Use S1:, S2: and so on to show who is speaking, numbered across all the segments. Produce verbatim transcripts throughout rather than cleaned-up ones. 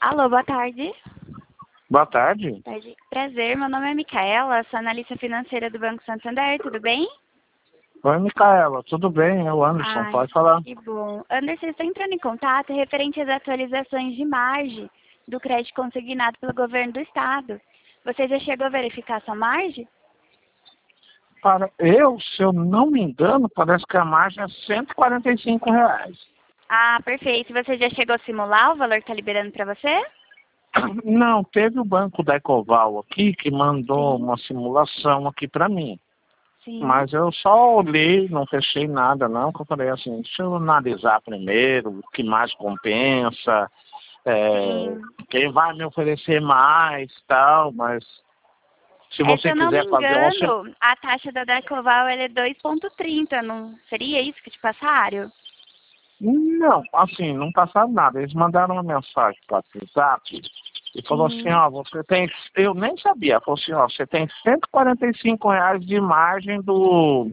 S1: Alô, boa tarde.
S2: Boa tarde.
S1: Boa tarde. Prazer, meu nome é Micaela, sou analista financeira do Banco Santander, tudo bem?
S2: Oi, Micaela, tudo bem? É o Anderson,
S1: Ai,
S2: pode falar.
S1: que bom. Anderson, estou entrando em contato referente às atualizações de margem do crédito consignado pelo governo do estado. Você já chegou a verificar sua margem?
S2: Para eu, se eu não me engano, parece que a margem é cento e quarenta e cinco reais.
S1: Ah, perfeito. Você já chegou a simular o valor que está liberando para você?
S2: Não, teve o banco da Ecoval aqui que mandou
S1: Sim.
S2: uma simulação aqui para mim.
S1: Sim.
S2: Mas eu só olhei, não fechei nada não, que eu falei assim, deixa eu analisar primeiro o que mais compensa, é,
S1: Sim.
S2: quem vai me oferecer mais tal, mas se
S1: É, se
S2: você
S1: eu não me
S2: quiser fazer um...
S1: engano, a taxa da Decoval ela é dois ponto trinta, não seria isso que te passaram?
S2: Não, assim, não passaram nada. Eles mandaram uma mensagem para o WhatsApp e falou assim,
S1: Sim.
S2: ó, você tem, eu nem sabia, falou assim, ó, você tem cento e quarenta e cinco reais de margem do,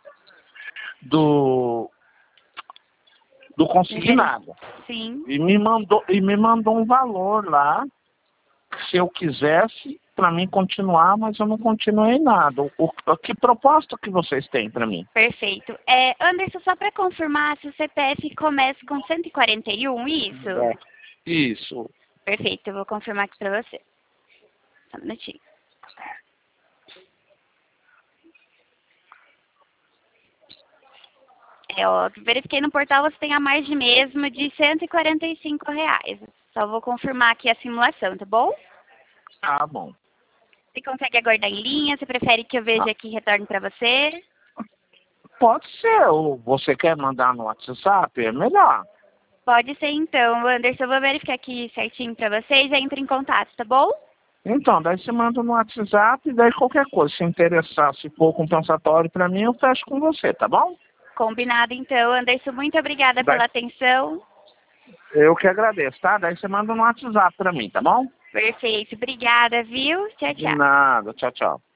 S2: do, do consignado.
S1: Sim.
S2: E me mandou, e me mandou um valor lá, se eu quisesse, para mim continuar, mas eu não continuei nada. O, o- que proposta que vocês têm para mim?
S1: Perfeito. É, Anderson, só para confirmar, se o C P F começa com cento e quarenta e um, isso?
S2: É, isso.
S1: Perfeito, eu vou confirmar aqui para você. Só um minutinho. É, ó, verifiquei no portal, você tem a margem mesmo de cento e quarenta e cinco reais. Só vou confirmar aqui a simulação, tá bom?
S2: Tá bom.
S1: Você consegue aguardar em linha? Você prefere que eu veja aqui e retorne para você?
S2: Pode ser, ou você quer mandar no WhatsApp, é melhor.
S1: Pode ser então, Anderson. Eu vou verificar aqui certinho para você e já entro em contato, tá bom?
S2: Então, daí você manda no WhatsApp, e daí qualquer coisa, se interessar, se for compensatório para mim, eu fecho com você, tá bom?
S1: Combinado então, Anderson. Muito obrigada
S2: Daí,
S1: pela atenção.
S2: eu que agradeço, tá? Daí você manda no WhatsApp para mim, tá bom?
S1: Perfeito. Obrigada, viu? Tchau,
S2: De
S1: tchau.
S2: nada, tchau, tchau.